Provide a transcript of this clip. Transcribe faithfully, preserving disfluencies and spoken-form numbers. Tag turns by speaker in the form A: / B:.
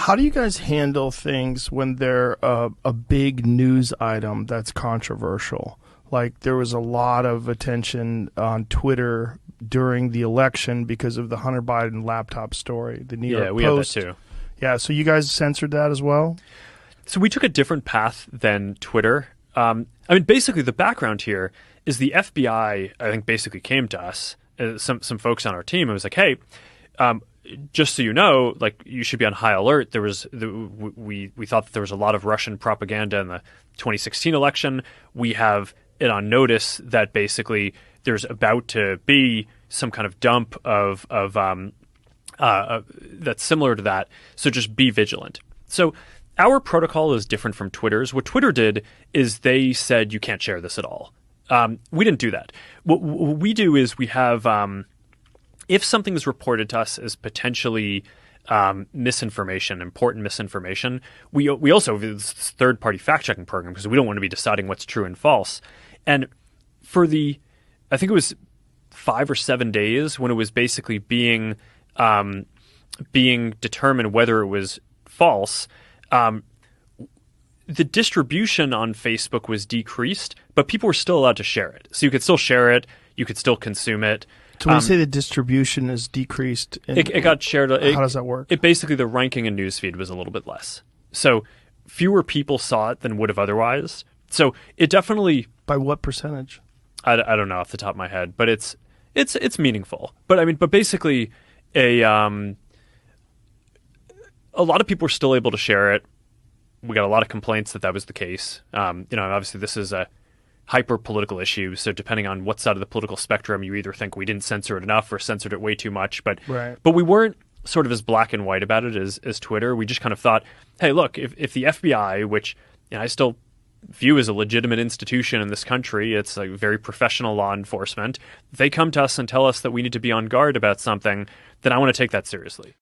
A: how do you guys handle things when they're a, a big news item that's controversial? Like there was a lot of attention on Twitter during the election because of the Hunter Biden laptop story. The New York
B: Yeah, we
A: Post.
B: had that too.
A: Yeah, so you guys censored that as well?
B: So we took a different path than Twitter. Um, I mean, basically the background here is the F B I, I think, basically came to us, uh, some some folks on our team, and was like, hey, um, just so you know, like you should be on high alert. There was the, we we thought that there was a lot of Russian propaganda in the twenty sixteen election. We have it on notice that basically there's about to be some kind of dump of of um, uh, uh, that's similar to that. So just be vigilant. So our protocol is different from Twitter's. What Twitter did is they said you can't share this at all. Um, we didn't do that. What, what we do is we have um, if something is reported to us as potentially um, misinformation, important misinformation, we we also have this third party fact checking program because we don't want to be deciding what's true and false. And for the, I think it was five or seven days when it was basically being um, being determined whether it was false. Um, the distribution on Facebook was decreased, but people were still allowed to share it. So you could still share it, you could still consume it.
A: So when
B: um,
A: you say the distribution is decreased, in,
B: it, it got shared. It,
A: how does that work?
B: It basically the ranking in newsfeed was a little bit less. So fewer people saw it than would have otherwise. So it definitely.
A: By what percentage?
B: I, I don't know off the top of my head, but it's it's it's meaningful. But I mean, but basically, a um, a lot of people were still able to share it. We got a lot of complaints that that was the case. Um, you know, obviously this is a hyper political issue. So depending on what side of the political spectrum, you either think we didn't censor it enough or censored it way too much. But
A: right.
B: but we weren't sort of as black and white about it as as Twitter. We just kind of thought, hey, look, if if the F B I, which you know, I still view as a legitimate institution in this country, it's like very professional law enforcement. If they come to us and tell us that we need to be on guard about something, then I want to take that seriously.